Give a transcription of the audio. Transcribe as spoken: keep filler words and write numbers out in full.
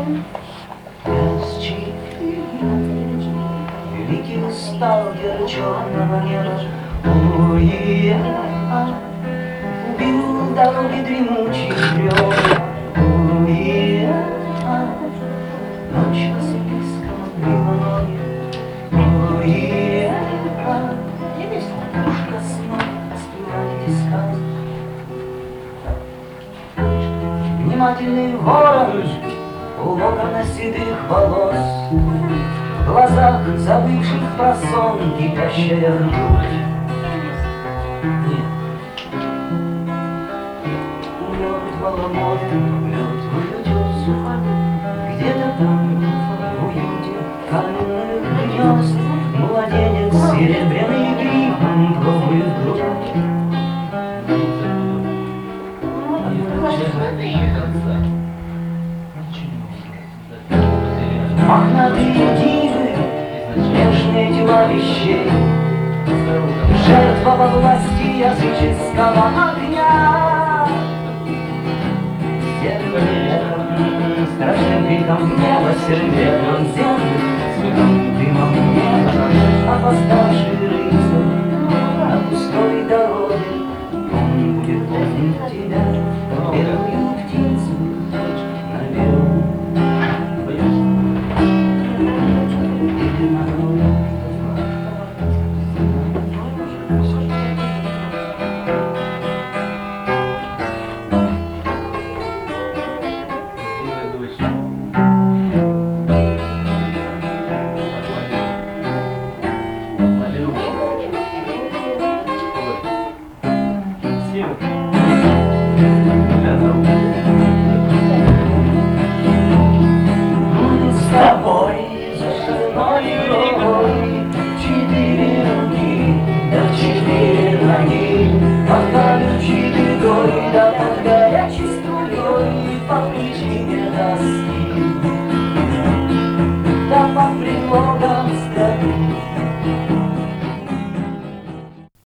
Без чьих великий сталкер черного неба. Ой, убил дороги дремучий бревна. Ой, ночь Василиском отбила ноги. Ой, пушка снова спевает искать. Внимательный ворон у локона седых волос, в глазах забывших про сон кипящая ртуть. Нет, мертвого моря, мертвый утес, где-то там, в уюте каменных гнезд, младенец серебряный грифом пробует грудь. Мохнатые дивы, нежные тела вещей, жертва во власти языческого огня. Серым страшным криком небо, серым землю, светом дымом неба, опоздавший рыцарь на пустой дороге. Он будет помнить тебя, как белую птицу на белом. Мы с тобой за шальной рекой